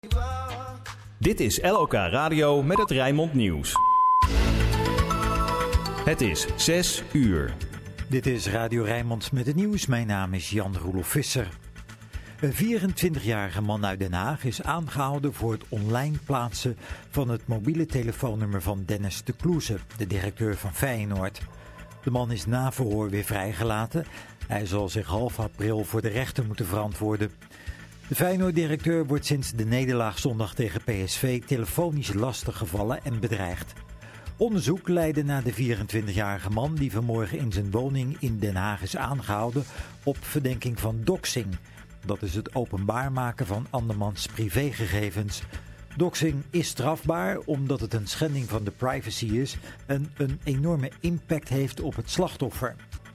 Dit is LOK Radio met het Rijnmond Nieuws. Het is 6 uur. Dit is Radio Rijnmond met het nieuws. Mijn naam is Jan-Roelof Visser. Een 24-jarige man uit Den Haag is aangehouden voor het online plaatsen van het mobiele telefoonnummer van Dennis de Kloeze, de directeur van Feyenoord. De man is na verhoor weer vrijgelaten. Hij zal zich half april voor de rechter moeten verantwoorden. De Feyenoord-directeur wordt sinds de nederlaag zondag tegen PSV telefonisch lastiggevallen en bedreigd. Onderzoek leidde naar de 24-jarige man die vanmorgen in zijn woning in Den Haag is aangehouden op verdenking van doxing. Dat is het openbaar maken van andermans privégegevens. Doxing is strafbaar omdat het een schending van de privacy is en een enorme impact heeft op het slachtoffer.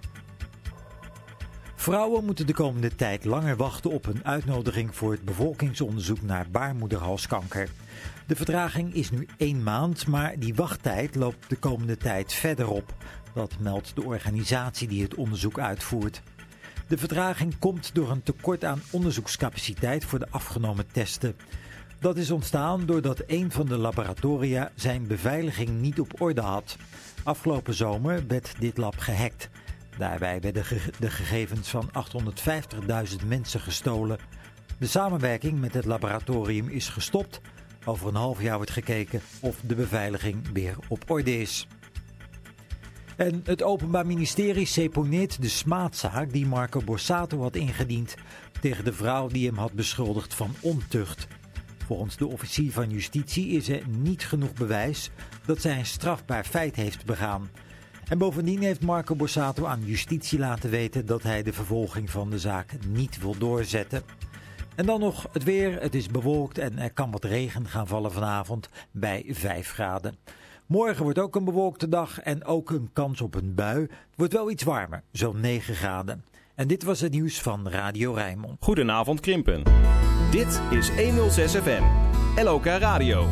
Vrouwen moeten de komende tijd langer wachten op een uitnodiging voor het bevolkingsonderzoek naar baarmoederhalskanker. De vertraging is nu 1 maand, maar die wachttijd loopt de komende tijd verder op. Dat meldt de organisatie die het onderzoek uitvoert. De vertraging komt door een tekort aan onderzoekscapaciteit voor de afgenomen testen. Dat is ontstaan doordat een van de laboratoria zijn beveiliging niet op orde had. Afgelopen zomer werd dit lab gehackt. Daarbij werden de gegevens van 850.000 mensen gestolen. De samenwerking met het laboratorium is gestopt. Over een half jaar wordt gekeken of de beveiliging weer op orde is. En het Openbaar Ministerie seponeert de smaadzaak die Marco Borsato had ingediend tegen de vrouw die hem had beschuldigd van ontucht. Volgens de officier van justitie is er niet genoeg bewijs dat zij een strafbaar feit heeft begaan. En bovendien heeft Marco Borsato aan justitie laten weten dat hij de vervolging van de zaak niet wil doorzetten. En dan nog het weer. Het is bewolkt en er kan wat regen gaan vallen vanavond bij 5 graden. Morgen wordt ook een bewolkte dag en ook een kans op een bui. Het wordt wel iets warmer, zo'n 9 graden. En dit was het nieuws van Radio Rijnmond. Goedenavond Krimpen. Dit is 106 FM. LOK Radio.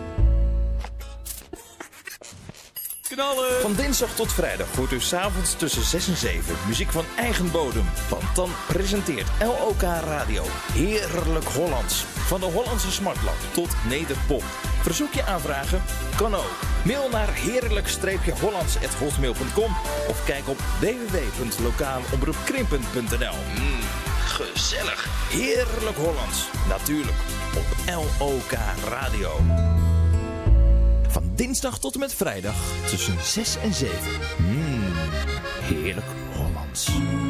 Knallen! Van dinsdag tot vrijdag hoort u 's avonds tussen 6 en 7 muziek van eigen bodem. Want dan presenteert LOK Radio Heerlijk Hollands. Van de Hollandse smartlap tot nederpop. Verzoek je aanvragen? Kan ook. Mail naar heerlijk-hollands@hotmail.com of kijk op www.lokaalomroepkrimpen.nl. Gezellig. Heerlijk Hollands. Natuurlijk op LOK Radio. Van dinsdag tot en met vrijdag tussen 6 en 7. Heerlijk Hollands.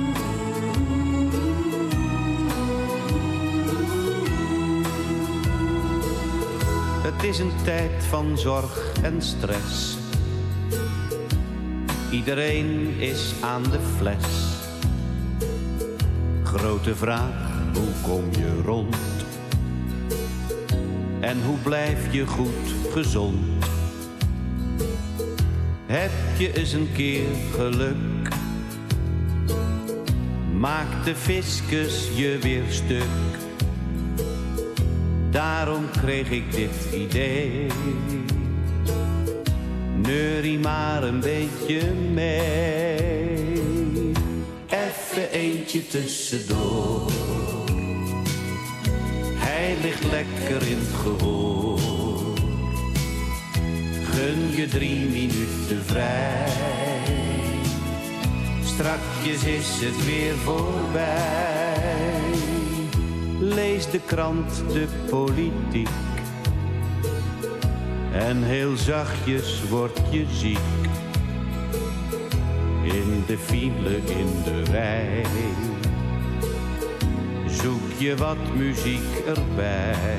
Het is een tijd van zorg en stress. Iedereen is aan de fles. Grote vraag, hoe kom je rond? En hoe blijf je goed gezond? Heb je eens een keer geluk? Maakt de fiscus je weer stuk? Daarom kreeg ik dit idee. Neurie maar een beetje mee. Even eentje tussendoor. Hij ligt lekker in het gehoor. Gun je 3 minuten vrij. Strakjes is het weer voorbij. Lees de krant, de politiek. En heel zachtjes word je ziek. In de file, in de rij. Zoek je wat muziek erbij.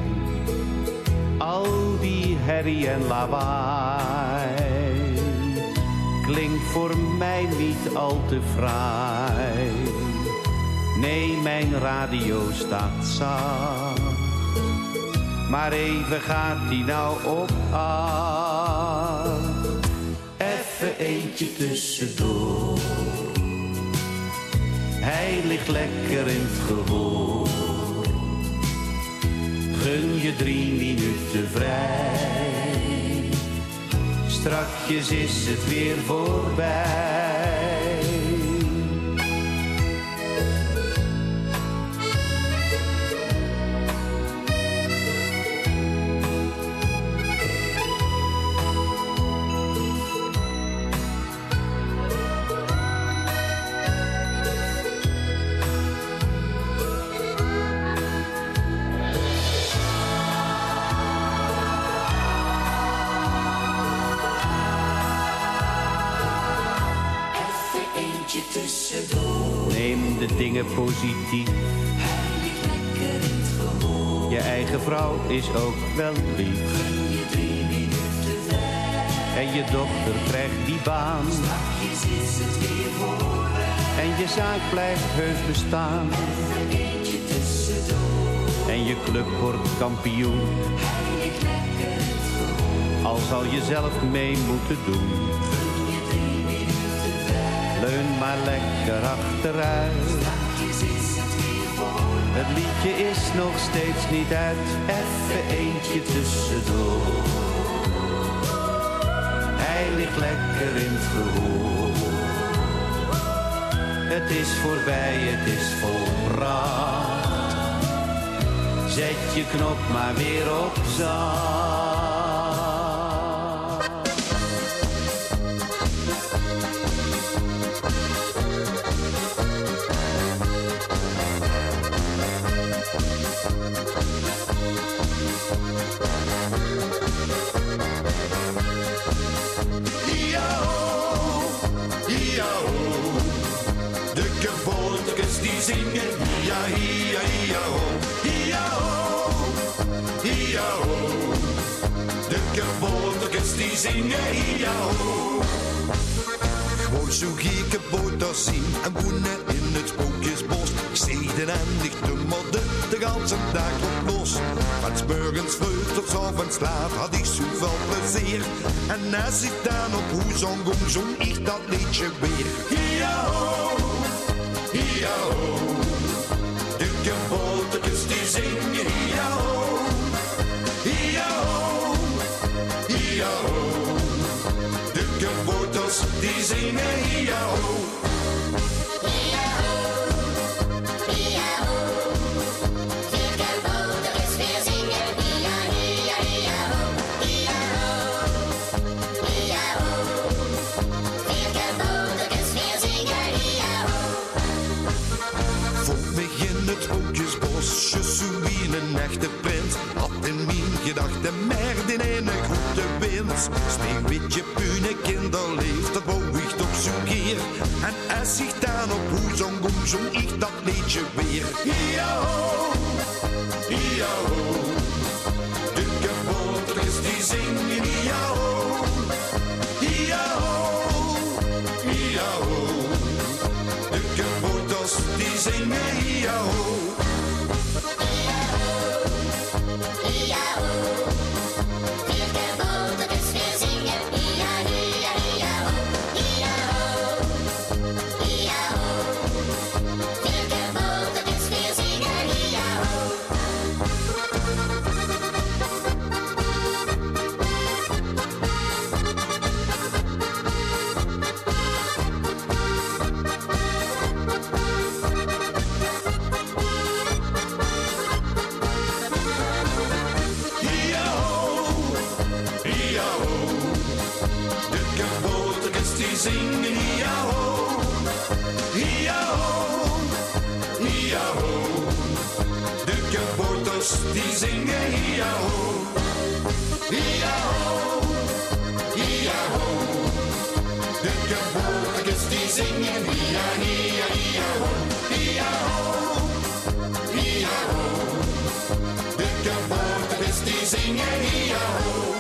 Al die herrie en lawaai klinkt voor mij niet al te fraai. Nee, mijn radio staat zacht, maar even gaat die nou op 8. Even eentje tussendoor. Hij ligt lekker in het gehoor. Gun je 3 minuten vrij. Strakjes is het weer voorbij. tussendoor. Neem de dingen positief. Hij ligt lekker in het gehoor. Je eigen vrouw is ook wel lief. Gun je 3 minuten vrij. En je dochter krijgt die baan. Straks is het weer voorbij. En je zaak blijft heus bestaan. Even eentje tussendoor. En je club wordt kampioen. Hij ligt lekker in het gehoor. Al zal je zelf mee moeten doen. Gun je 3 minuten vrij. Leun maar lekker achteruit. Straks is het weer voorbij. Het liedje is nog steeds niet uit. Even eentje tussendoor. Hij ligt lekker in het gehoor. Het is voorbij, het is volbracht. Zet je knop maar weer op zacht. Die zingen ja, ja, ja, ho, ja, ho, ja, ho. De kaboutertjes die zingen ja, ho. Gewoon zo gekke booters zien en woenen in het Sprookjesbos. Steden en lichte modden, de ganse dag op los. Van 's morgens vroeg tot 's avonds laat had ik zoveel plezier. En als ik dan op hoe zong ik dat liedje weer. Ja, ho. Hi-ya-ho, de kaboutertjes die zingen hi-ya-ho, hi-ya-ho, hi-ya-ho, de kabouters die zingen hi-ya-ho. Hi-ya-ho, hi-ya-ho, de kaboutertjes weer zingen hi-ya, hi-ya, hi-ya-ho, hi-ya-ho, hi-ya-ho, de kaboutertjes weer zingen hi-ya-ho. Vond me in het Sprookjesbos, je zou een echte prins. Had in mijn gedachten meer dan een goede wens. Sneeuwwitje, pune kinderleef, dat wou ik toch zo keer. En als ik dan op hoe zong ik dat liedje weer. Hi-ya-ho, hi-ya-ho, de kaboutertjes die zingen hi-ya-ho, hi-ya-ho, hi-ya-ho. De kabouters die zingen hi-ya-ho. Hi-ya-ho, de kaboutertjes weer zingen hi-ya, hi-ya, hi-ya-ho, hi-ya-ho, hi-ya-ho, de kaboutertjes weer zingen hi-ya-ho. Zingen hi-ya-ho, hi-ya-ho, hi-ya-ho. De kabouters die zingen hi-ya-ho, hi-ya-ho, hi-ya-ho. De kabouters die zingen hi-ya, hi-ya, hi-ya-ho, hi-ya-ho, hi-ya-ho. De kabouters die zingen hi-ya-ho.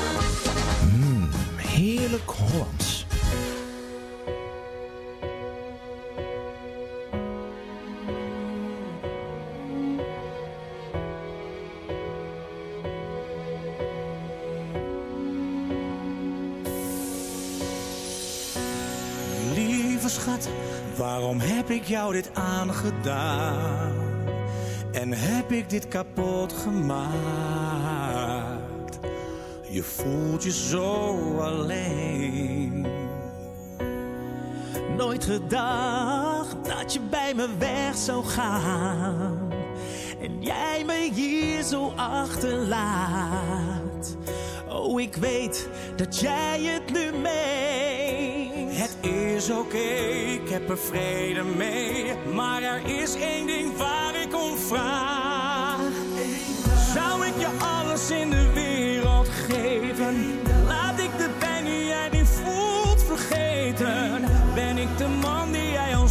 Heerlijk Hollands. Schat, waarom heb ik jou dit aangedaan? En heb ik dit kapot gemaakt? Je voelt je zo alleen. Nooit gedacht dat je bij me weg zou gaan. En jij me hier zo achterlaat. Oh, ik weet dat jij het nu meent. Het is oké, ik heb er vrede mee. Maar er is één ding waar ik om vraag. Zou ik je alles in de wereld geven? Laat ik de pijn die jij nu voelt vergeten. Ben ik de man die jij al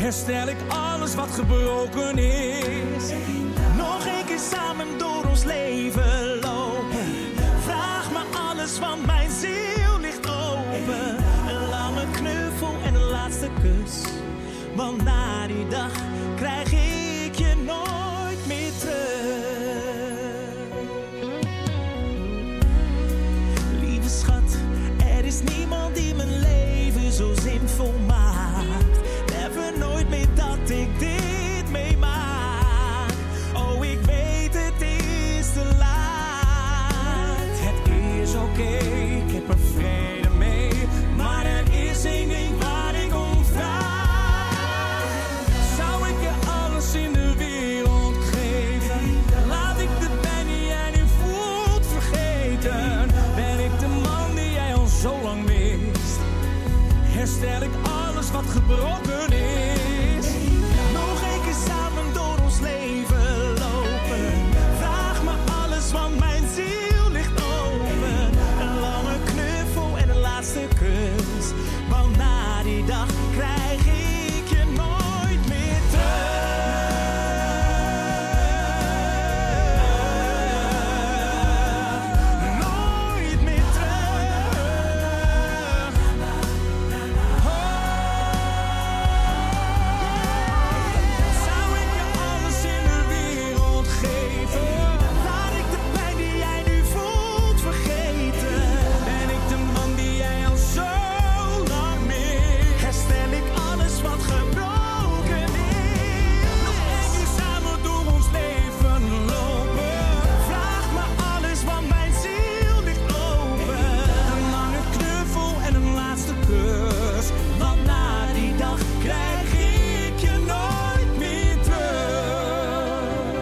herstel ik alles wat gebroken is. Nog een keer samen door ons leven lopen. Vraag me alles, want mijn ziel ligt open. Een lange knuffel en een laatste kus. Want na die dag krijg ik je nooit meer terug. Lieve schat, er is niemand die mijn leven zo zinvol maakt. Never nooit meer dat ik dit meemaak. Oh, ik weet het is te laat. Het is oké, ik heb er vrede mee. Maar er is één ding waar ik om vraag. Zou ik je alles in de wereld geven? Laat ik de pijn die jij nu voelt vergeten. Ben ik de man die jij al zo lang mist? Herstel ik alles wat gebroken is? Nog een keer samen door ons leven lopen. Vraag me alles, want mijn ziel ligt open. Een lange knuffel en een laatste kus. Want na die dag krijg ik je nooit meer terug. Nooit meer terug. Zou ik je alles in de wereld geven? Laat ik de pijn die jij nu voelt vergeten. Ben ik de man die jij al zo lang mist? Herstel ik alles wat gebroken is? Nog één keer samen door ons leven lopen. Vraag me alles, want mijn ziel ligt open. Een lange knuffel en een laatste kus. Want na die dag krijg ik je nooit meer terug.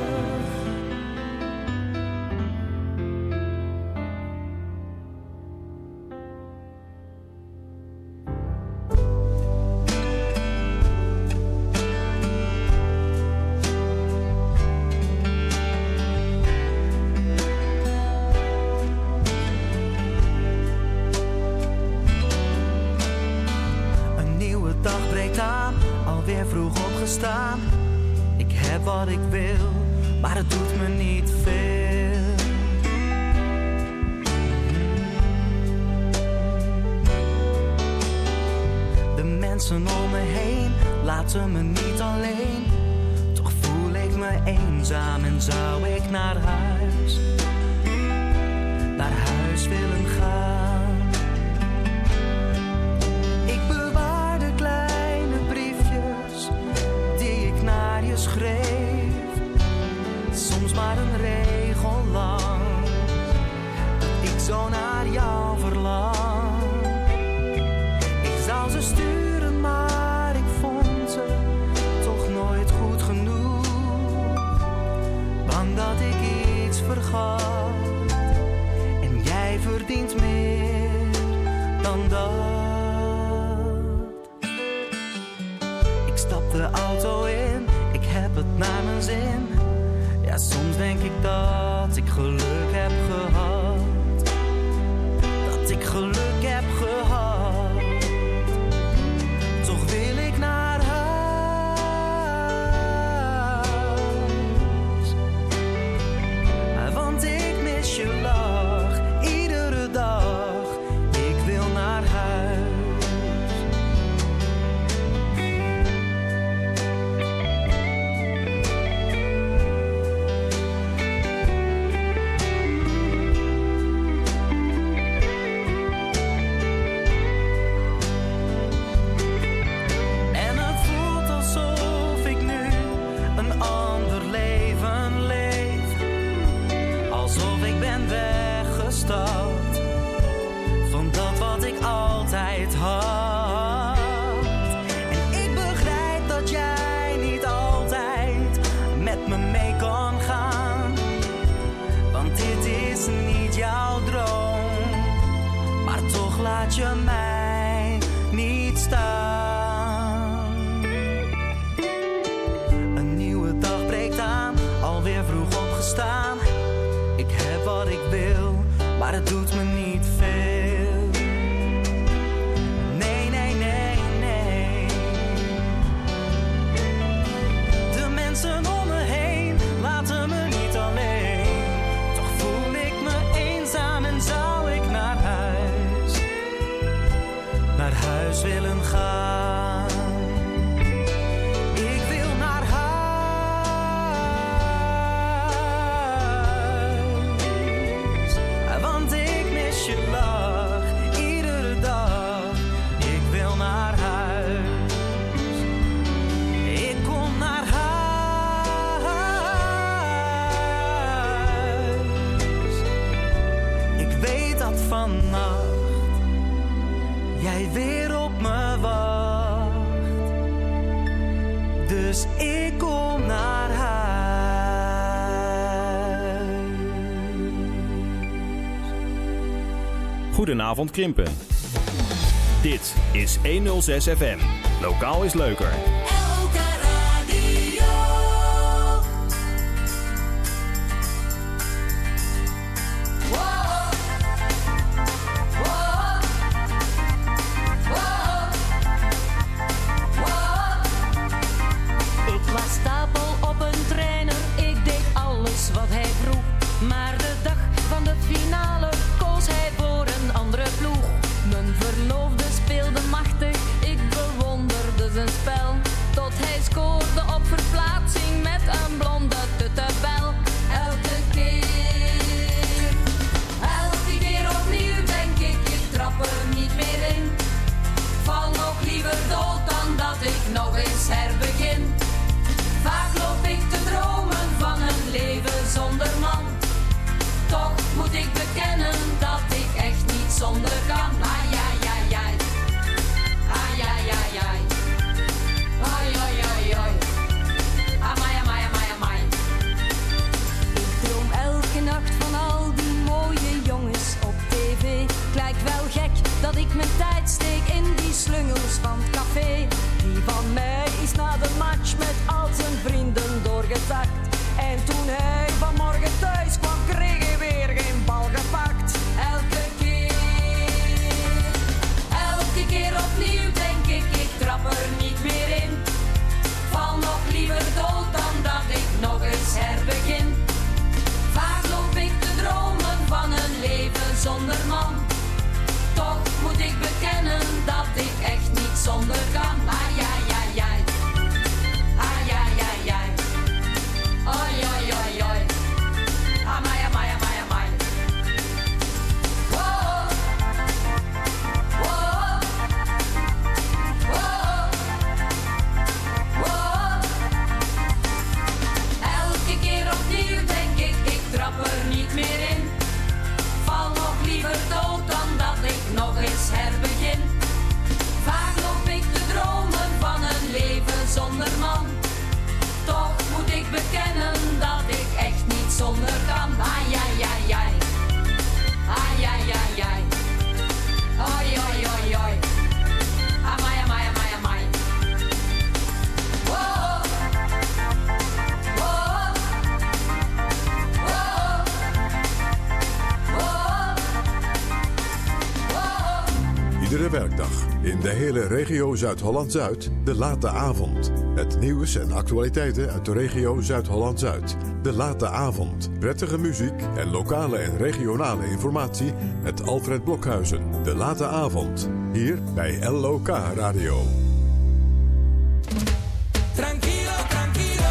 Een nieuwe dag breekt aan, alweer vroeg opgestaan. Ik heb wat ik wil, maar het doet me niet veel. De mensen om me heen laten me niet alleen. Toch voel ik me eenzaam en zou ik naar huis willen gaan. Ik bewaar de kleine briefjes die ik naar je schreef. Soms maar een regel lang, dat ik zo naar jou verlang. Ik zou ze sturen, maar ik vond ze toch nooit goed genoeg. Bang dat ik iets vergat. En jij verdient meer dan dat. Ik stap de auto in, ik heb het naar mijn zin. Ja, soms denk ik dat ik geluk heb gehad. Dat ik geluk heb gehad. Toch wil ik naar huis. Want ik mis je lach iedere dag. Ik wil naar huis. En het voelt alsof ik nu een ander leven leef. Alsof ik ben weggestapt van dat wat ik altijd had. En ik begrijp dat jij niet altijd met me mee kan gaan. Want dit is niet jouw droom. Maar toch laat je mij niet staan. Een nieuwe dag breekt aan, alweer vroeg opgestaan. Ik heb wat ik wil, maar het doet me niet veel. Nee, nee, nee, nee. vannacht jij weer op me wacht. Dus ik kom naar huis. Goedenavond Krimpen. Dit is 106 FM. Lokaal is leuker. Wat hij vroeg, maar de dag van de finale koos hij voor een andere ploeg. Mijn verloofde speelde machtig, ik bewonderde zijn spel. Tot hij scoorde op verplaatsing met een blonde tuttenbel. Elke keer opnieuw denk ik trap er niet meer in. Val nog liever dood dan dat ik nog eens herbegin. Vaak loop ik te dromen van een leven zonder man. Toch moet ik bekennen dat ik echt niet zonder kan. Ai, ai, ai, ai. Ai, ai, ai, ai. Ai, ai, ai, ai. Amai, amai, amai, amai. Ik droom elke nacht van al die mooie jongens op tv. Het lijkt wel gek dat ik mijn tijd steek in die slungels van het café. Die van mij is na de match met al zijn vrienden doorgezakt. En toen hij vanmorgen thuis kwam, kreeg hij weer geen bal gepakt. Elke keer opnieuw denk ik trap er niet meer in. Val nog liever dood dan dat ik nog eens herbegin. Vaak loop ik te dromen van een leven zonder man. Toch moet ik bekennen dat ik echt niet zonder kan. Ai, ai, ai, ai. Ai, ai, ai, ai. Oi, oi, oi, oi. Amai, amai, amai, amai. Wow. Wow. Wow. Wow. Elke keer opnieuw denk ik trap er niet meer in. Val nog liever dood dan dat ik nog eens herbegin. Vaak loop ik te dromen van een leven zonder man. Toch moet ik bekennen dat ik echt niet zonder kan. Ai, ai, ai, ai. Ai, ai, ai, ai. Oi, oi, oi, oi. Amai, amai, amai, amai. Wow. Wow. Wow. Wow. Iedere werkdag in de hele regio Zuid-Holland-Zuid de late avond. Het nieuws en actualiteiten uit de regio Zuid-Holland-Zuid. De late avond. Prettige muziek en lokale en regionale informatie met Alfred Blokhuizen. De late avond. Hier bij LOK Radio. Tranquilo, tranquilo.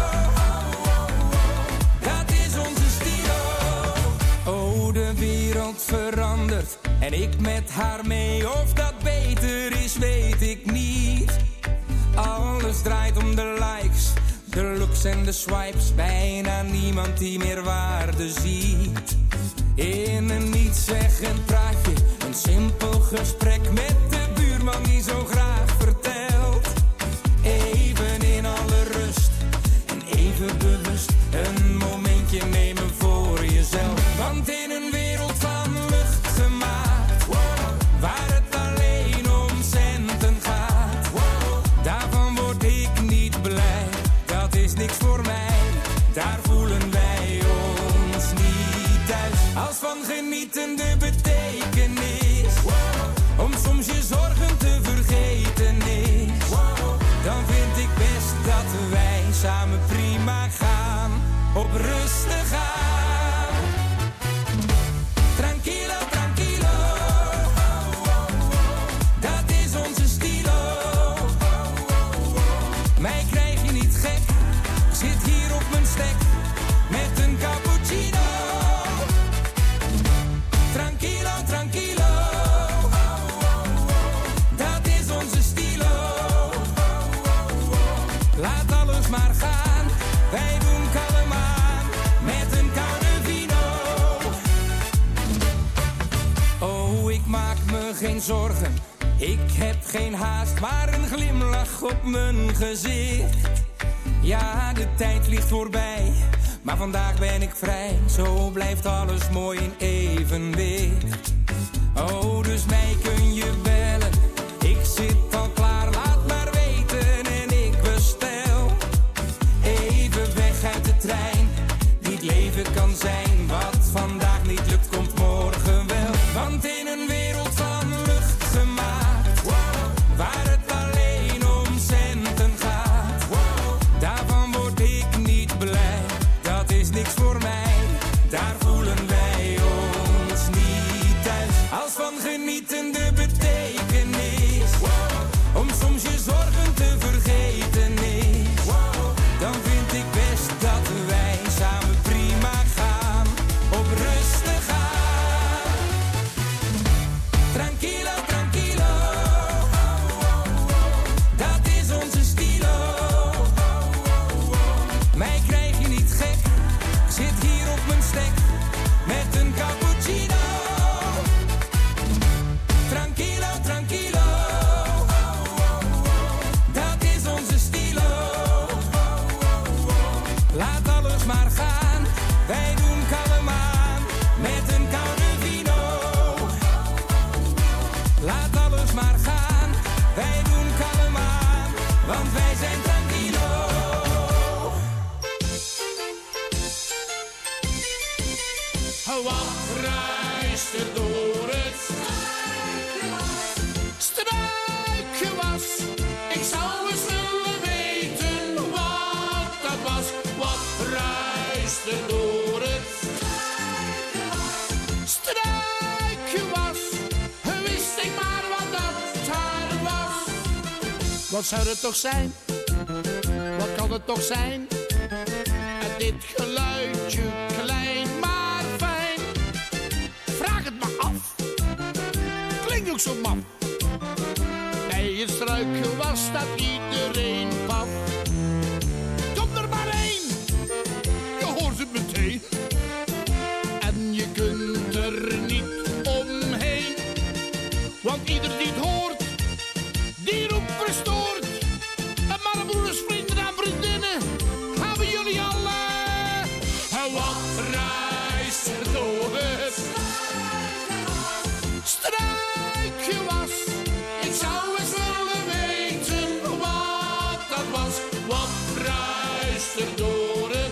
Dat is onze stilo. Oh, de wereld verandert en ik met haar mee. Of dat beter is, weet ik niet. Alles draait om de likes, de looks en de swipes. Bijna niemand die meer waarde ziet. In een nietszeggend praatje, een simpel gesprek met de buurman die zo graag vertelt. Even in alle rust en even bewust een momentje nemen voor jezelf. Want in een wereld van lucht gemaakt, waar het alleen om centen gaat, daarvan word ik niet blij. Dat is niks voor mij, daar voelen wij ons niet thuis. Als van genieten de betekenis, om soms je zorgen te vergeten is, dan vind ik best dat wij samen prima gaan, op rustig aan. Tranquilo, tranquilo, dat is onze stilo. Mij krijg je niet gek, zit hier op mijn stek met een cappuccino. Tranquilo, tranquilo, dat is onze stilo. Laat alles maar gaan, wij doen kalm aan met een geen zorgen, ik heb geen haast, maar een glimlach op mijn gezicht. Ja, de tijd vliegt voorbij, maar vandaag ben ik vrij. Zo blijft alles mooi in evenwicht. Oh, dus mij kun je bellen, ik zit al klaar, laat maar weten en ik bestel. Even weg uit de trein, die het leven kan zijn. Wat vandaag niet lukt, komt morgen wel. Want in een wereld van lucht gemaakt, waar het alleen om centen gaat, daarvan word ik niet blij. Dat is niks voor mij, daar voelen wij ons niet thuis. Als van genieten de betekenis, om soms je zorgen te vergeten is, dan vind ik best dat wij samen prima gaan, op rustig aan. Tranquilo, tranquilo, dat is onze stilo. Mij krijg je niet gek, ik zit hier op mijn stek met een cappuccino. Tranquilo, tranquilo, dat is onze stilo. Laat alles maar gaan, wij doen kalm aan met een koude vino. Laat alles maar gaan, wij doen kalm aan, want wij zijn tranquilo. Wat reist er door het struikgewas? Ik zou eens willen weten wat dat was. Wat reist er door het struikgewas? Wist ik maar wat dat daar was. Wat zou het toch zijn? Wat kan het toch zijn? En dit geluidje klein maar fijn. Vraag het me af. Klinkt ook zo maf. Bij het struikgewas staat iedereen paf. Kom er maar één. Je hoort het meteen. En je kunt er niet omheen. Want ieder die het hoort, die roept verstoord. En maar broeders, vrienden en vriendinnen, hebben jullie alle. Wat reist er door het struikgewas? Ik zou eens willen weten wat dat was. Wat reist er door het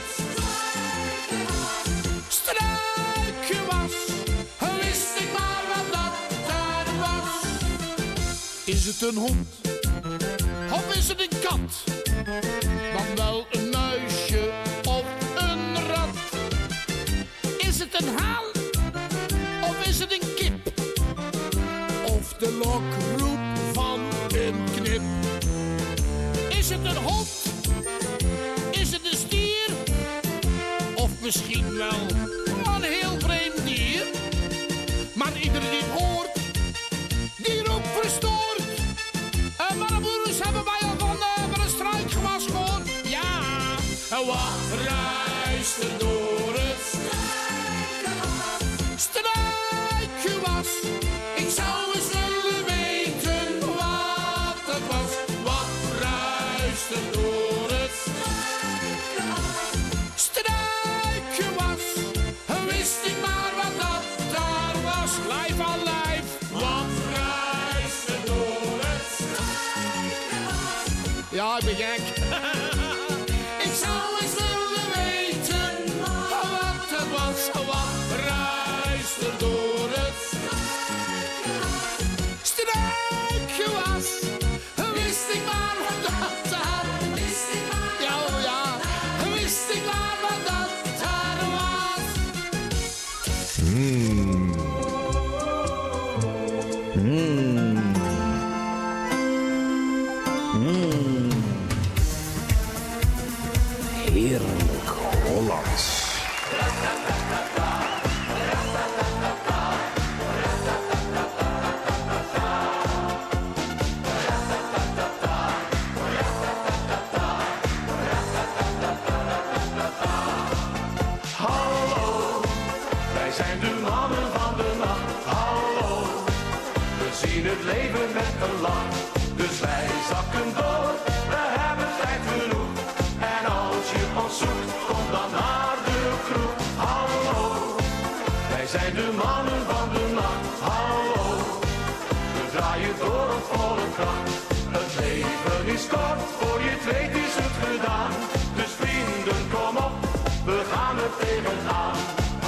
struikgewas? Wist ik maar wat dat daar was. Is het een hond? Of is het een kat? Dan wel een muisje of een rat. Is het een haan? Of is het een kip? Of de lokroep van een knip? Is het een hond? Is het een stier? Of misschien wel een heel vreemd dier? Maar ieder die het hoort, die roept verstoord. Maar de broeders hebben wij al van een struikgewas gehoord. Ja, wat reist er door het struikgewas? Ik zou eens willen weten wat dat was. Wat reist er door het struikgewas? Wist ik maar wat dat daar was. Lijf aan lijf. Wat reist er door het struikgewas? Ja, ik ben gek. Ik zou eens willen weten wat het was. Wat reist er door het struikgewas? Wist ik maar wat dat daar. Ja, oh ja. Wist ik maar wat dat daar was. Heerlijk Hollands. Hallo, wij zijn de mannen van de nacht. Hallo, we zien het leven met een lach. Dus wij zakken door, we hebben tijd genoeg. En als je ons zoekt, kom dan naar de kroeg. Hallo, wij zijn de mannen van de nacht. Hallo, we draaien door op volle kracht. Het leven is kort, voor je het weet is het gedaan. Dus vrienden, kom op, we gaan er tegenaan.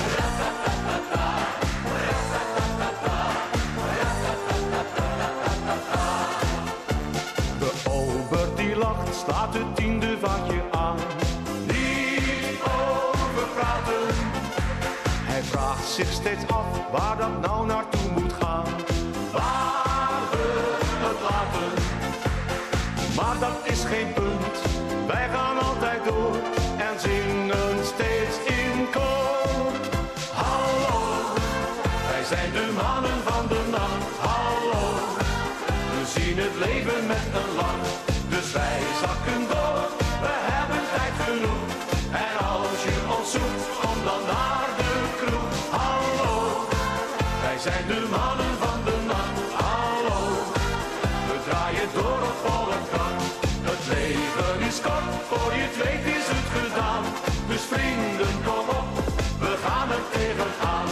De ober die lacht, slaat het 10e vakje aan. Niet over praten. Hij vraagt zich steeds af waar dat nou naartoe moet gaan. Waar we het laten. Maar dat is geen punt, wij gaan altijd door en zingen steeds in koor. Hallo, wij zijn de mannen van de nacht. Hallo, we zien het leven met een lach. Dus wij zakken door, we hebben tijd genoeg. En als je ons zoekt, kom dan naar de kroeg. Hallo, wij zijn de mannen van de nacht. Hallo, we draaien door op volle kracht. Het leven is kort, voor je het weet is het gedaan. Dus vrienden, kom op, we gaan er tegenaan.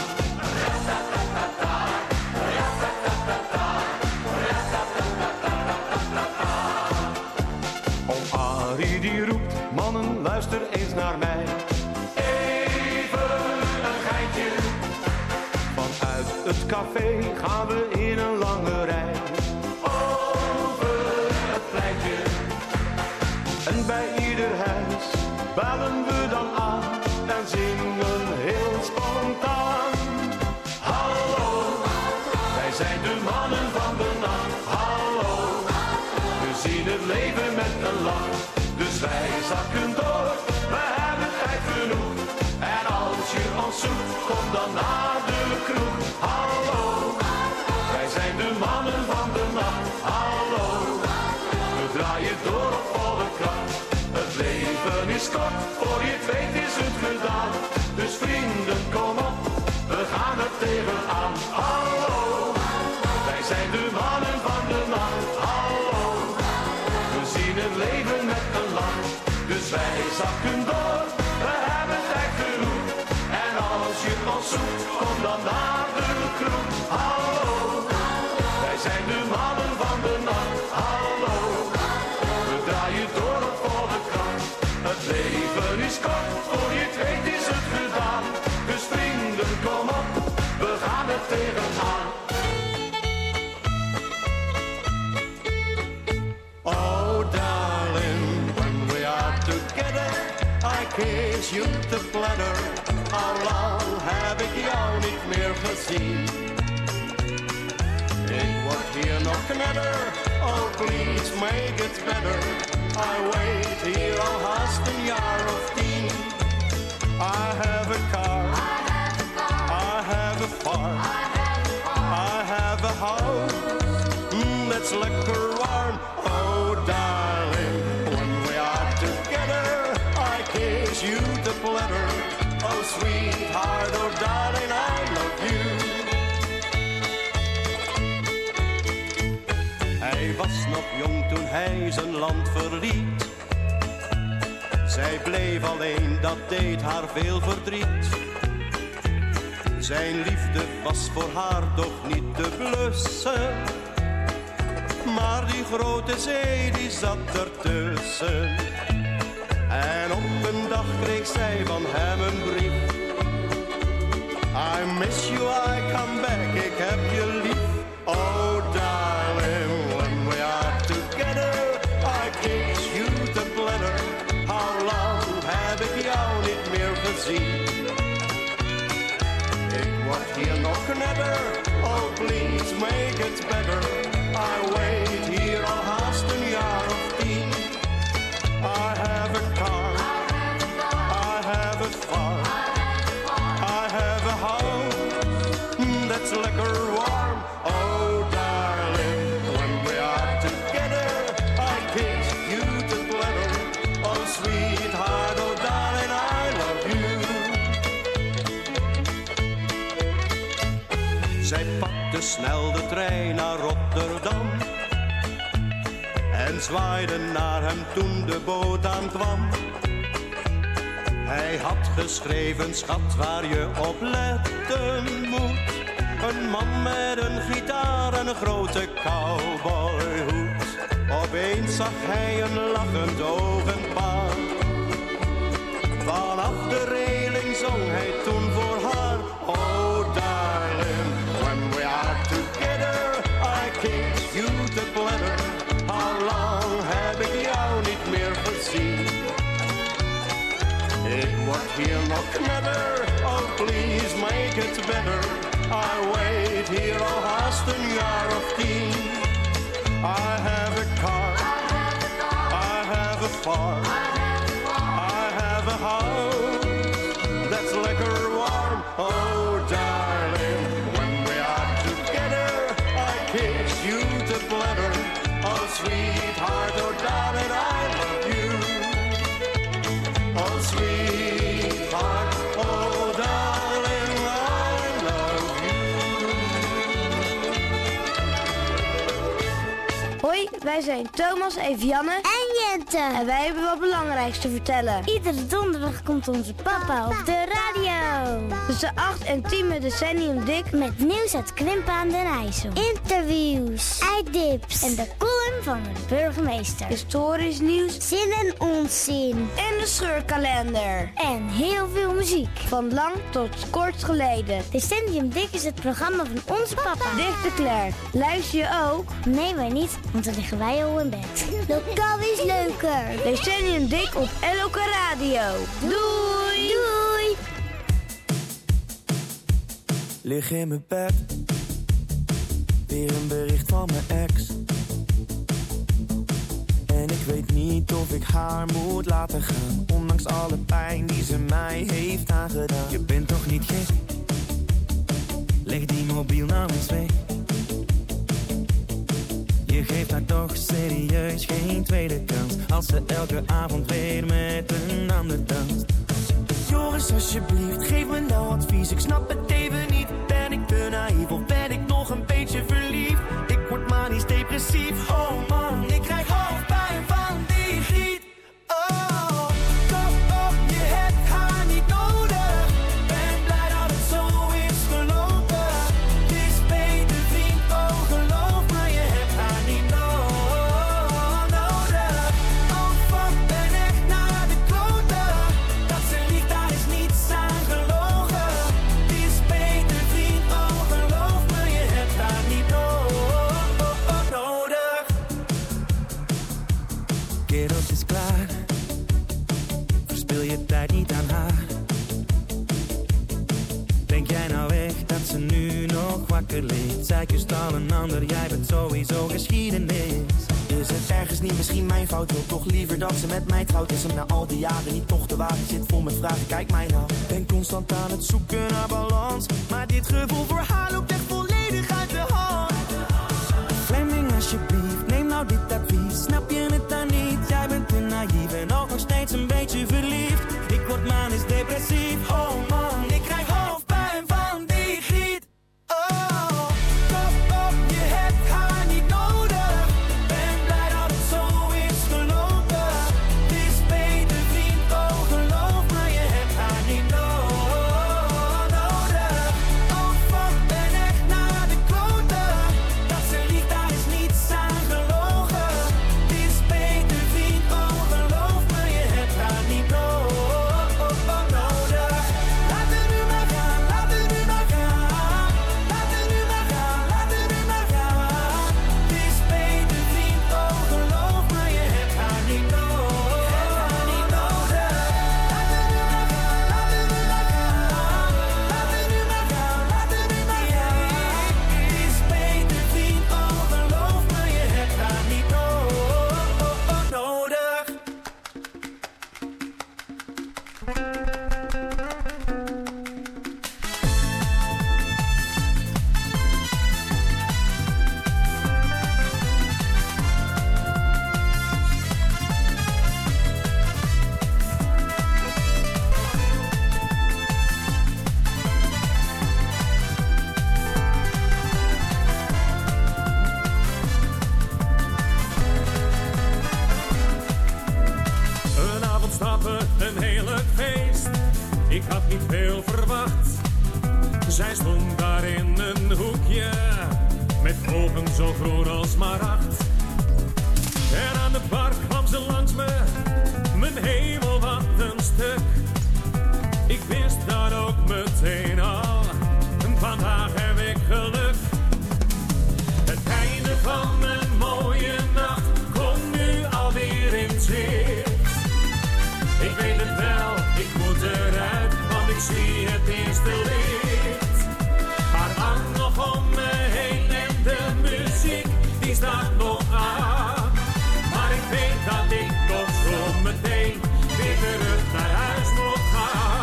Oom Arie die roept, mannen luister eens naar mij. Even een geitje. Vanuit het café gaan we in een lange rij. Over het pleintje. En bij ieder huis bellen we dan aan en zingen heel spontaan. Hallo, wij zijn de mannen van de nacht. Hallo, we zien het leven met een lach. Dus wij zakken door, we hebben tijd genoeg. En als je ons zoekt, kom dan naar de kroeg. Hallo, wij zijn de mannen van de nacht. Hallo, we draaien door op volle kracht. Het leven is kort, voor je het weet is het gedaan. Dus vrienden, kom op, we gaan er tegenaan. Hallo, wij zijn de mannen van de nacht. Hallo, we zien het leven met een lach. Dus wij zakken door, we hebben tijd genoeg. En als je ons zoekt, kom dan naar de kroeg. Hallo, wij zijn de mannen van de nacht. Hallo, we draaien door op volle kracht. Het leven is kort, voor je het weet is het gedaan. Dus vrienden, kom op, we gaan er tegenaan. Oh darling, when we are together, I kiss you te platter. How long heb ik jou niet meer gezien? Ik word hier nog knetter, oh please make it better. I wait hier al haast een jaar of 10. I have a car, I have a farm, I have a house, that's lekker warm. Oh darling, when we are together, I kiss you the platter. Oh sweetheart, oh darling, I love you. Hij was nog jong toen hij zijn land verliet. Zij bleef alleen, dat deed haar veel verdriet. Zijn liefde was voor haar toch niet te blussen. Maar die grote zee, die zat ertussen. En op een dag kreeg zij van hem een brief. I miss you, I come back, ik heb je lief. Oh darling, when we are together, I kiss you the platter. How long heb ik jou niet meer gezien? Ik word hier nog knetter, oh please make it better. I wait hier al haast een jaar of 10. I have a car, I have a farm, I have a house, that's lekker warm. Oh darling, when we are together, I kiss you the platter. Oh sweetheart, oh darling, I love you. Zij pakte snel de trein naar Rotterdam en zwaaide naar hem toen de boot aankwam. Hij had geschreven, schat, waar je op letten moet. Een man met een gitaar en een grote cowboyhoed. Opeens zag hij een lachend ogenpaar. Vanaf de reling zong hij toen voor haar. Oh darling, when we are together, I kiss you the pleasure. How long heb ik jou niet meer gezien? Ik word hier nog knetter, oh please make it better. I wait here al haast een jaar of 10. I have a car, I have a farm, I have a house that's lekker warm. Oh darling, when we are together, I kiss you to bladder. Oh sweetheart, oh darling, I love you. Oh sweetheart, oh darling, I love you. Hoi, wij zijn Thomas, Evianne en Jente. En wij hebben wat belangrijks te vertellen. Iedere donderdag komt onze papa op de radio. Tussen 8 en 10 met Decennium Dick. Met nieuws uit Krimpen aan den IJssel. Interviews, einddips en de column van de burgemeester. Historisch nieuws, zin en onzin. En de scheurkalender. En heel veel muziek. Van lang tot kort geleden. Decennium Dick is het programma van onze papa. Dick de Klerk. Luister je ook? Nee, wij niet, want dan liggen wij al in bed. Lokaal is leuker. Decennium Dick op LOK Radio. Doei! Doei! Lig in mijn bed, weer een bericht van mijn ex. En ik weet niet of ik haar moet laten gaan, ondanks alle pijn die ze mij heeft aangedaan. Je bent toch niet gek? Leg die mobiel nou eens weg. Je geeft haar toch serieus geen tweede kans, als ze elke avond weer met een ander danst. Joris, alsjeblieft, geef me nou advies. Ik snap het even niet. Ben ik te naïef of ben ik nog een beetje verliefd? Ik word manisch depressief. Oh man, ik krijg hoofdpijn van die giet. Oh, kom op, je hebt haar niet nodig. Ben blij dat het zo is gelopen. Het is beter vriend, oh geloof me, je hebt haar niet nodig. Oh fuck, ben echt naar de kloten. Dat ze liegt, daar is niets aan gelogen. Het is beter vriend, oh geloof me, je hebt haar niet nodig. Kerels is klaar, verspil je tijd niet aan haar. Denk jij nou echt dat ze nu nog wakker ligt? Zij kust al een ander, jij bent sowieso geschiedenis. Is het ergens niet misschien mijn fout? Wil toch liever dat ze met mij trouwt? Is hem na al die jaren niet toch te wagen? Zit vol met vragen, kijk mij nou. Ben constant aan het zoeken naar balans, maar dit gevoel voor haar loopt echt volledig uit de hand. Fleming, alsjeblieft, neem nou dit advies. Snap je het dan niet? Jij bent te naïef en ook nog steeds een beetje verliefd. Ik word manisch depressief. Oh man, ik krijg hoofdpijn van die giet. Oh, kom op, je hebt haar niet nodig. Ben blij dat het zo is gelopen. Het is beter vriend, oh geloof me, je hebt haar niet nodig. Oh fuck, ben echt naar de kloten. Dat ze liegt, daar is niets aan veel verwacht. Zij stond daar in een hoekje, met ogen zo groen als smaragd. En aan de bar kwam ze langs me, mijn hemel wat een stuk. Ik wist dat ook meteen al, vandaag heb ik geluk. Het einde van een mooie nacht komt nu alweer in zicht. Ik weet het wel, ik moet eruit, want ik zie het eerste licht. Haar arm nog om me heen en de muziek, die staat nog aan. Maar ik weet dat ik toch zo meteen weer terug naar huis moet gaan.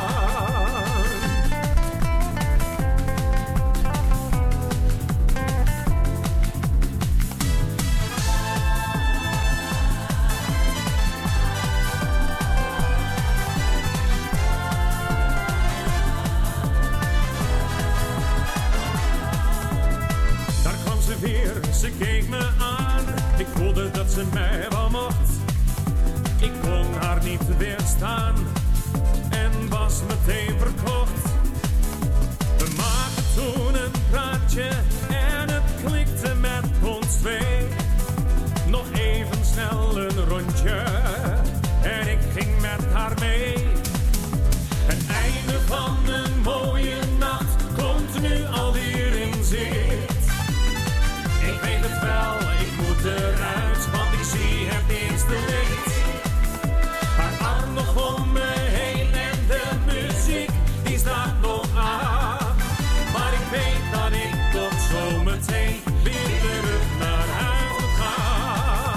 Ze keek me aan, ik voelde dat ze mij wel mocht. Ik kon haar niet weerstaan en was meteen verkocht. We maakten toen een praatje en het klikte met ons twee. Nog even snel een rondje en ik ging met haar mee. Het einde van een mooie nacht komt nu alweer in zicht. Ik weet het wel, ik moet eruit, want ik zie het eerste licht. Haar arm nog om me heen en de muziek, die staat nog aan. Maar ik weet dat ik toch zo meteen weer terug naar huis moet gaan.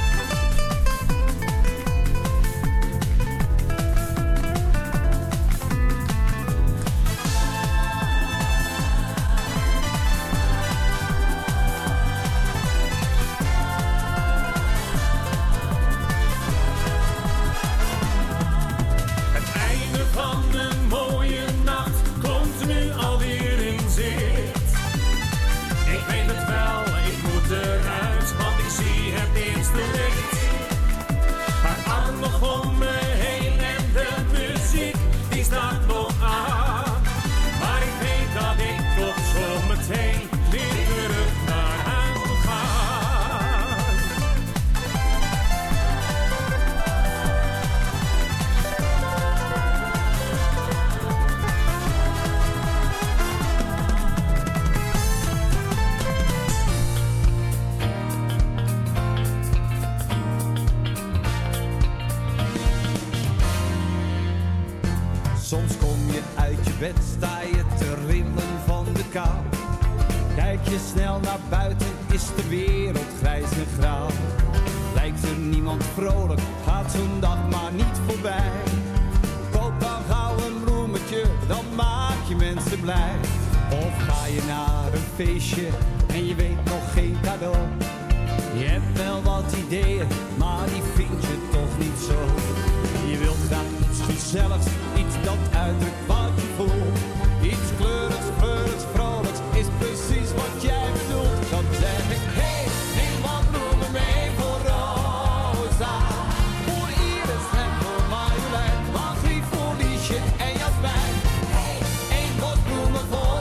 Soms kom je uit je bed, sta je te rillen van de kou. Kijk je snel naar buiten, is de wereld grijs en grauw. Lijkt er niemand vrolijk, gaat zo'n dag maar niet voorbij. Koop dan gauw een bloemetje, dan maak je mensen blij. Of ga je naar een feestje en je weet nog geen cadeau. Je hebt wel wat ideeën, maar die vind je toch niet zo. Je wilt graag iets gezelligs, iets dat uitdrukt wat je voelt. Iets kleurigs, kleurigs, vrolijks is precies wat jij bedoelt. Dan zeg ik, hey, neem wat bloemen mee voor Rosa. Voor Iris en voor Marjolein, Margriet voor Liesje en Jasmijn. Hey, één bos bloemen voor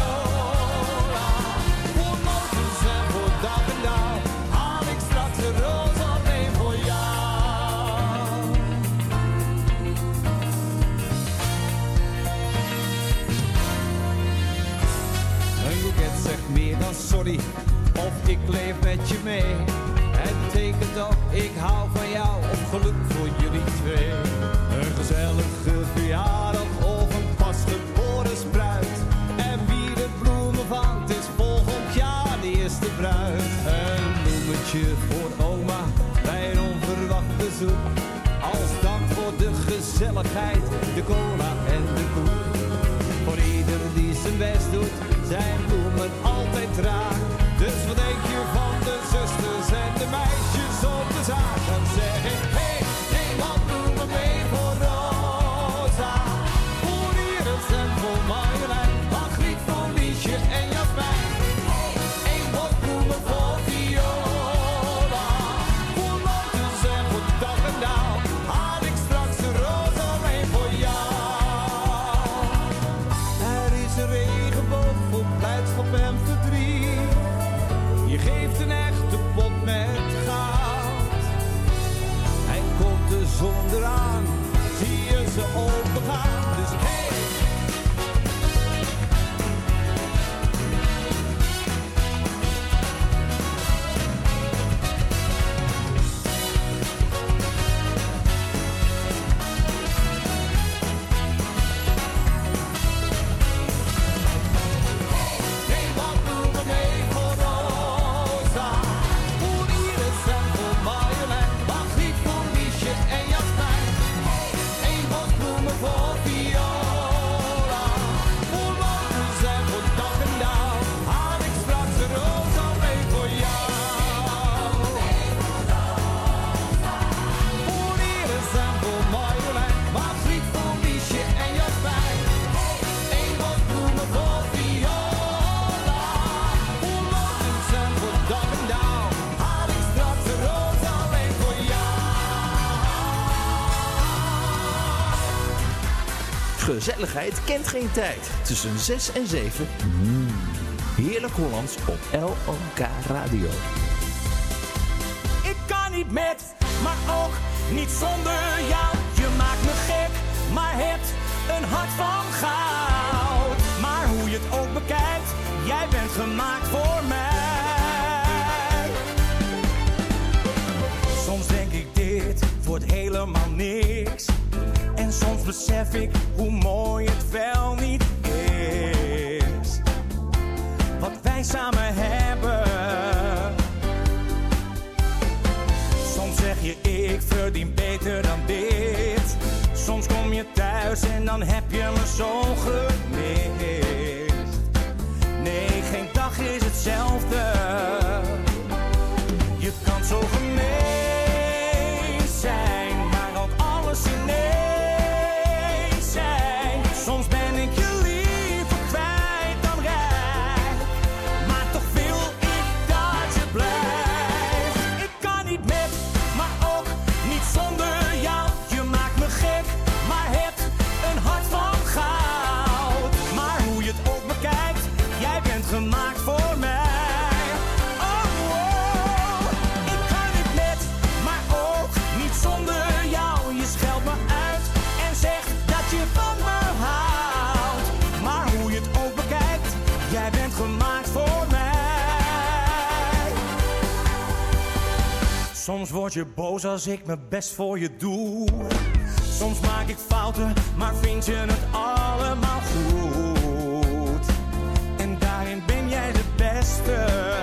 Viola. Voor Mozes en voor Dag en Dauw, haal ik straks de roos alleen voor jou. Een boeket zegt meer dan sorry, of ik leef met je mee. Het betekent ook, ik hou van jou, of geluk voor jullie twee. Een gezellige verjaardag of een pasgeboren spruit. En wie de bloemen vangt is volgend jaar de eerste bruid. Een bloemetje voor oma bij een onverwacht bezoek. Als dank voor de gezelligheid, de cola en de koek. Voor ieder die zijn best doet, zijn bloemen altijd raak. Dus wat denk je van de zusters en de meisjes op de zaak? Dan zeg ik, hey, neem wat bloemen mee voor Rosa. Gezelligheid kent geen tijd. Tussen 6 en 7. Heerlijk Hollands op LOK Radio. Ik kan niet met, maar ook niet zonder jou. Je maakt me gek, maar hebt een hart van goud. Maar hoe je het ook bekijkt, jij bent gemaakt voor mij. Soms denk ik dit wordt helemaal niks. En soms besef ik hoe mooi het wel niet is. Wat wij samen hebben. Soms zeg je ik verdien beter dan dit. Soms kom je thuis en dan heb je me zo gemist. Nee, geen dag is hetzelfde. Je kan zo gemeen zijn, maar ook alles ineens zijn. Soms ben ik je liever kwijt dan rijk, maar toch wil ik dat je blijft. Ik kan niet met, maar ook niet zonder jou. Je maakt me gek, maar hebt een hart van goud. Maar hoe je het ook bekijkt, jij bent gemaakt voor mij. Soms word je boos als ik mijn best voor je doe. Soms maak ik fouten, maar vind je het allemaal goed. En daarin ben jij de beste.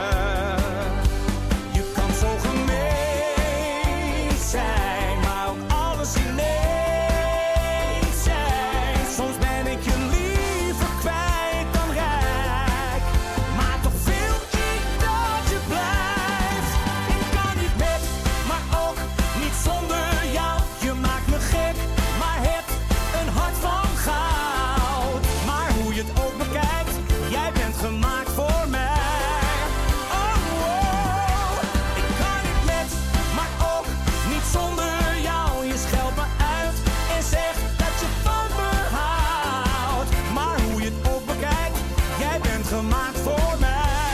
Je kan zo gemeen zijn, maar ook alles ineens zijn. Soms ben ik je liever kwijt dan rijk, maar toch wil ik dat je blijft. Ik kan niet met, maar ook niet zonder jou. Je maakt me gek, maar hebt een hart van goud. Maar hoe je het ook bekijkt, jij bent gemaakt voor mij. Oh, oh. Ik kan niet met, maar ook niet zonder jou. Je scheldt me uit en zegt dat je van me houdt. Maar hoe je het ook bekijkt, jij bent gemaakt voor mij.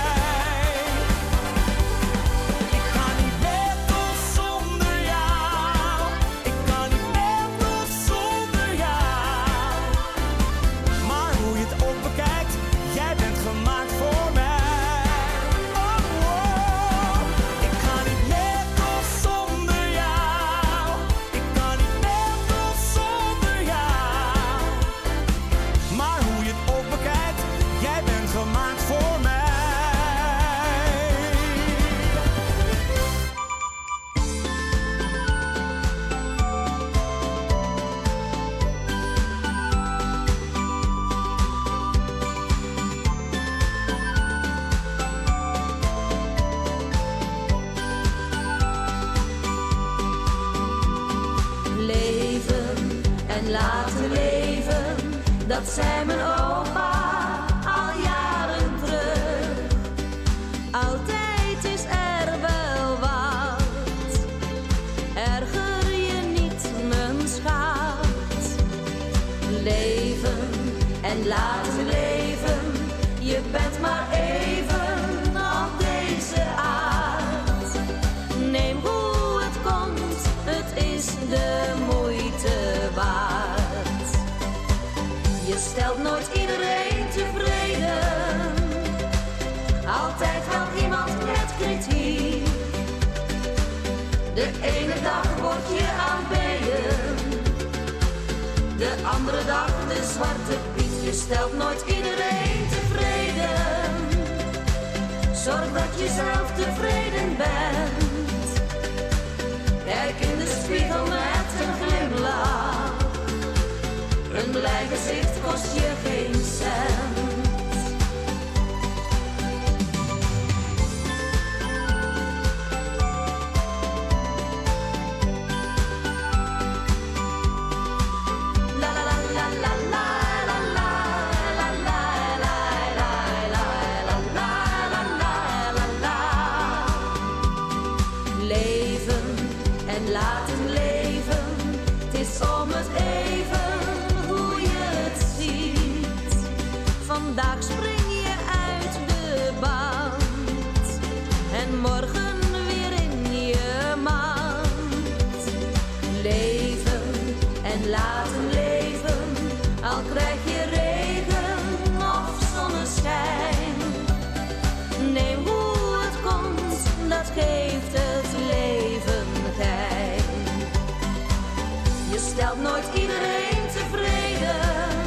Ik kan niet met of zonder jou. Ik kan niet met of zonder jou. Maar hoe je het ook bekijkt, jij bent gemaakt voor mij. Oh, oh. Ik kan niet met of zonder jou. Ik kan niet met of zonder jou. Maar hoe je het ook bekijkt, jij bent gemaakt voor mij. Leven en laten leven, dat zei mijn opa al jaren terug. Altijd is er wel wat, erger je niet mijn schat. Leven en laten leven, je bent maar even op deze aard. Neem hoe het komt, het is de moeite waard. Je stelt nooit iedereen tevreden, altijd wel iemand met kritiek. De ene dag word je aanbeden, de andere dag de zwarte piet. Je stelt nooit iedereen tevreden, zorg dat je zelf tevreden bent. Kijk in de spiegel met een glimlach, een blij gezicht kost je geen cent. Leven en laten leven, het is om het even hoe je het Vandaag spring je uit de band en morgen weer in je mand. Leven en laten leven, al krijg je regen of zonneschijn. Neem hoe het komt, dat geeft het leven gein. Je stelt nooit iedereen tevreden,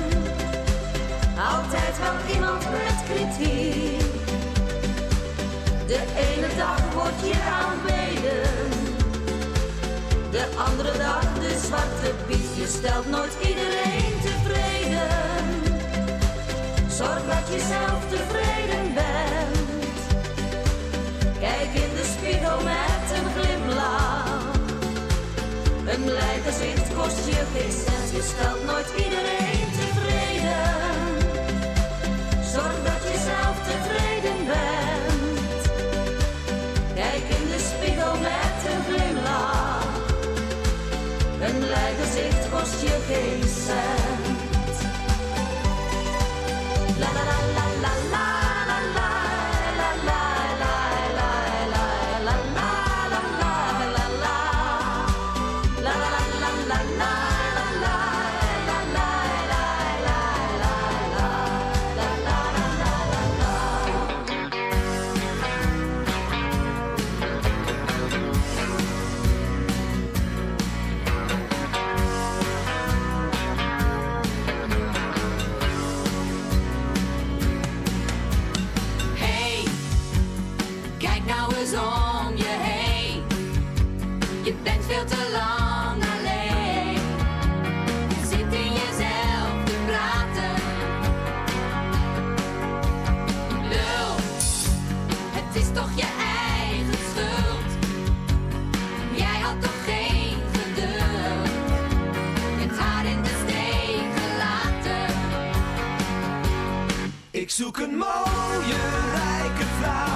altijd wel iemand met kritiek. De ene dag word je aanbeden, de andere dag de zwarte piet. Je stelt nooit iedereen tevreden, zorg dat je zelf tevreden bent. Kijk in de spiegel met een glimlach, een blij gezicht kost je geen cent. Je stelt nooit iedereen tevreden, zorg dat je zelf tevreden bent. Kijk in de spiegel met een glimlach, een blij gezicht kost je geen cent. La la la la la la. Om je heen, je bent veel te lang alleen. Je zit in jezelf te praten. Lul, het is toch je eigen schuld. Jij had toch geen geduld, het haar in de steek gelaten. Ik zoek een mooie, rijke vrouw.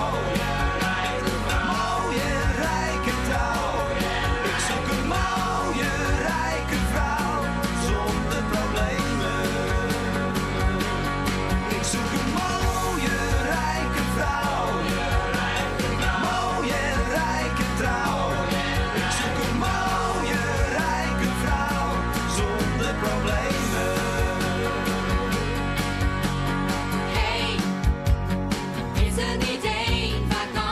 Hey, is er niet één vakantie?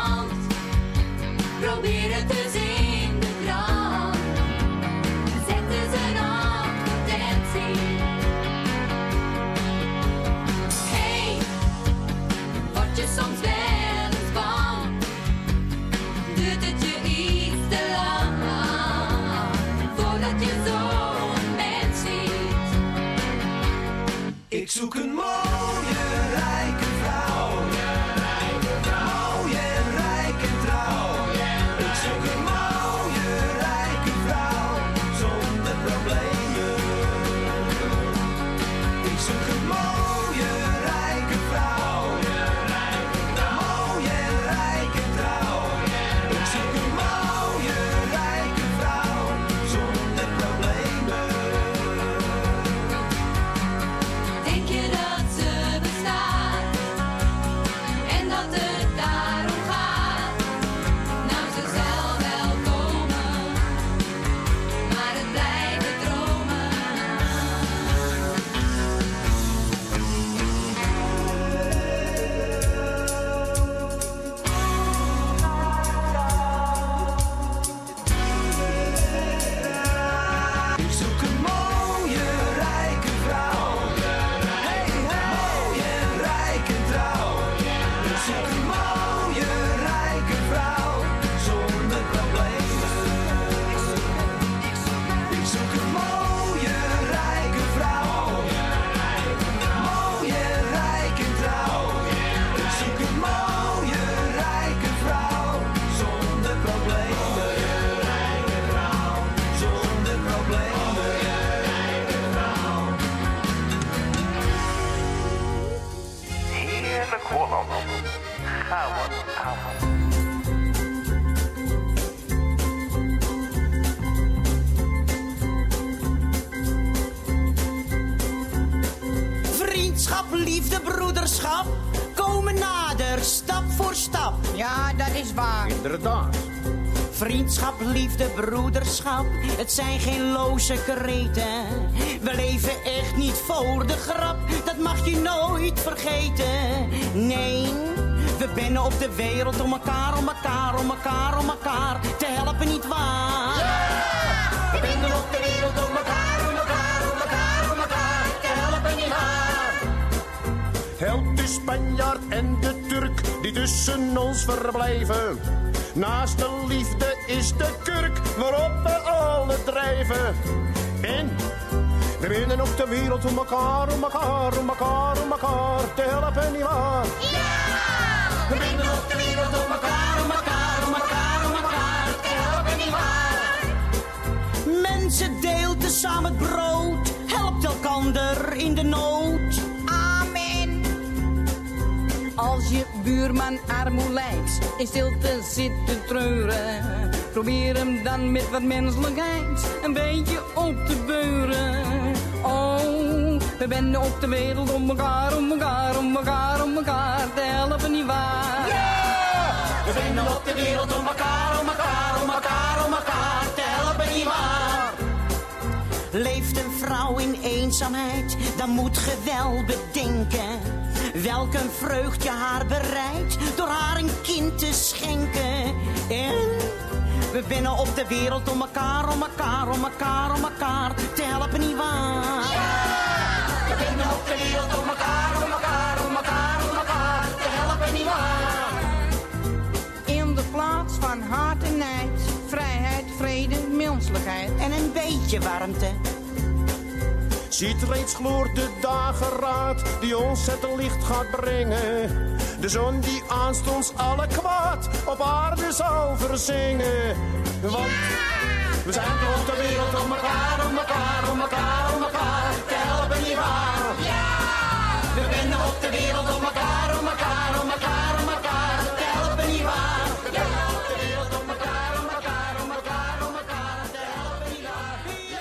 liefde, broederschap komen nader, stap voor stap. Ja, dat is waar. Inderdaad. Vriendschap, liefde, broederschap, het zijn geen loze kreten. We leven echt niet voor de grap, dat mag je nooit vergeten. Nee, we binnen op de wereld om elkaar te helpen, niet waar? Yeah! We binnen op de wereld om elkaar te helpen, niet waar? Helpt de Spanjaard en de Turk die tussen ons verblijven. Naast de liefde is de kurk waarop we alle drijven. En we winnen op de wereld om elkaar te helpen, nietwaar? Ja! We winnen op de wereld om elkaar te helpen, nietwaar? Mensen deelt samen het brood, helpt elkander in de nood. Amen. Als je buurman armoe lijkt, in stilte zit te treuren, probeer hem dan met wat menselijkheid een beetje op te beuren. Oh, we zijn op de wereld om elkaar te helpen, nietwaar? Yeah! We zijn op de wereld om elkaar te helpen, nietwaar? Leeft een vrouw in eenzaamheid, dan moet ge wel bedenken welk een vreugd je haar bereidt door haar een kind te schenken. En we binnen op de wereld om elkaar te helpen, nietwaar? We binnen op de wereld om elkaar te helpen, nietwaar? In de plaats van haat en nijd, vrijheid, vrede, menselijkheid en een beetje warmte. Ziet reeds gloort de dageraad die ons het licht gaat brengen. De zon die aanstonds alle kwaad op aarde zal verzingen. Want we zijn toch op de wereld om elkaar te helpen, nietwaar? We winnen op de wereld om elkaar te helpen, nietwaar? We winnen op de wereld om elkaar te helpen, nietwaar?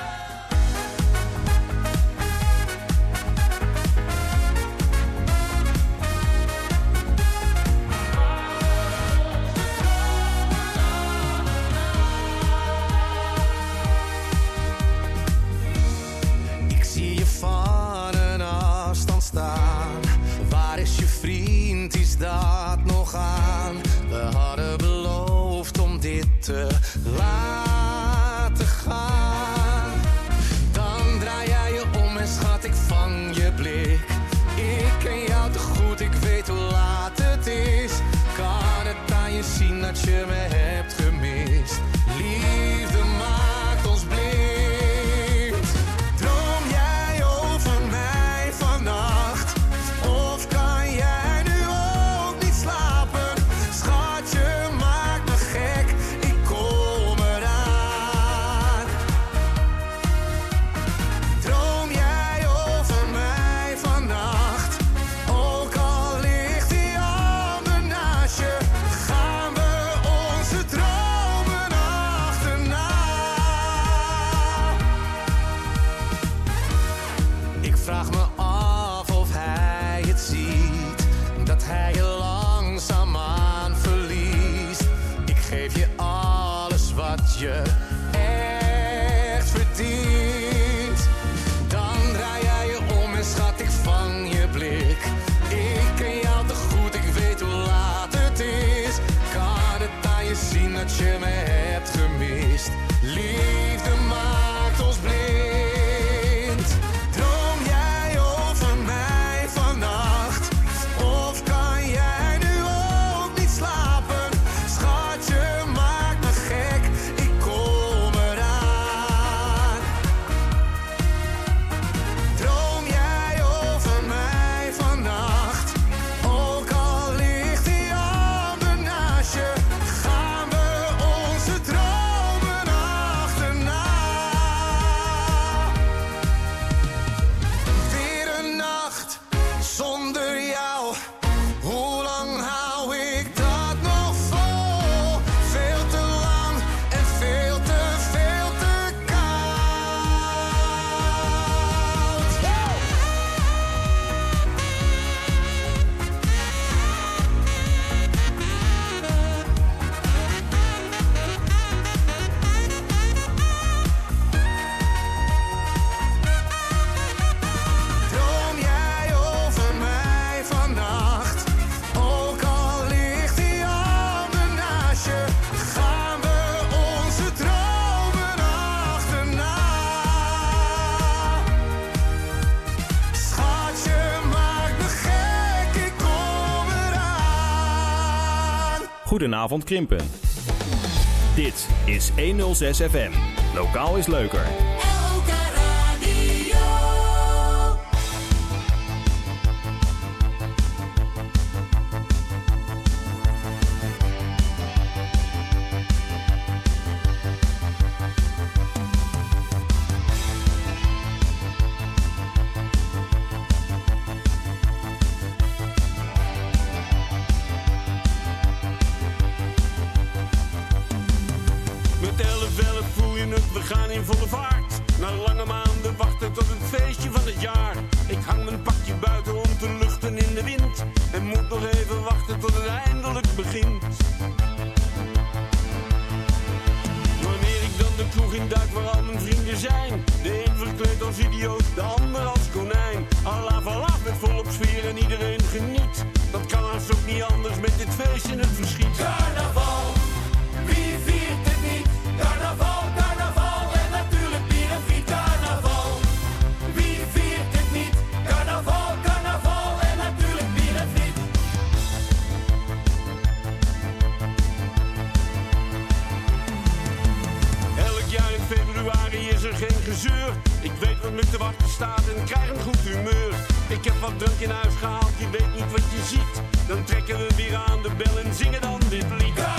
Ik zie je van een afstand staan. Waar is je vriend, is dat nog aan? We hadden beloofd om dit te laten gaan. Dan draai jij je om en schat, ik vang je blik. Ik ken jou te goed, ik weet hoe laat het is. Kan het aan je zien dat je me hebt gemist? Liefde maakt ons blind. Droom jij over mij vannacht? Of kan jij nu ook niet slapen? Schatje, maak me gek, ik kom eraan. Droom jij over mij vannacht? Ook al ligt die ander naast je, gaan we onze dromen achterna. Ik vraag me af of hij het ziet, dat hij je langzaamaan verliest. Ik geef je alles wat je echt verdient. Dan draai jij je om en schat, ik vang je blik. Ik ken jou te goed, ik weet hoe laat het is. Kan het aan je zien dat je me hebt gemist? Liefde maakt ons blind. Droom jij over mij vannacht? Of kan jij nu ook niet slapen? Schatje, maak me gek, ik kom Goedenavond Krimpen. Dit is 106 FM. Lokaal is leuker. We gaan in volle vaart. Na lange maanden wachten tot het feestje van het jaar. Ik hang mijn pakje buiten om te luchten in de wind. En moet nog even wachten tot het eindelijk begint. Wanneer ik dan de kroeg in duik waar al mijn vrienden zijn. De een verkleed als idioot, de ander als konijn. Allah voilà met volop sfeer en iedereen geniet. Dat kan haast ook niet anders met dit feest in het verschiet. Carnaval, wie viert het niet? Carnaval. Geen gezeur. Ik weet wat me te wachten staat en krijg een goed humeur. Ik heb wat drank in huis gehaald, je weet niet wat je ziet. Dan trekken we weer aan de bel en zingen dan dit lied.